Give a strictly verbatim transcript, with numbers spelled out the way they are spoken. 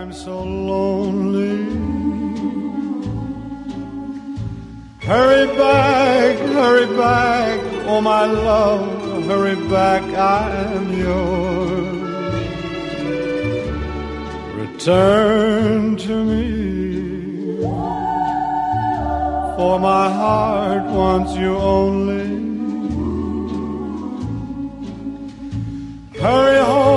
I'm so lonely. Hurry back, hurry back, oh my love, hurry back, I'm yours. Return to me, for my heart wants you only. Hurry home.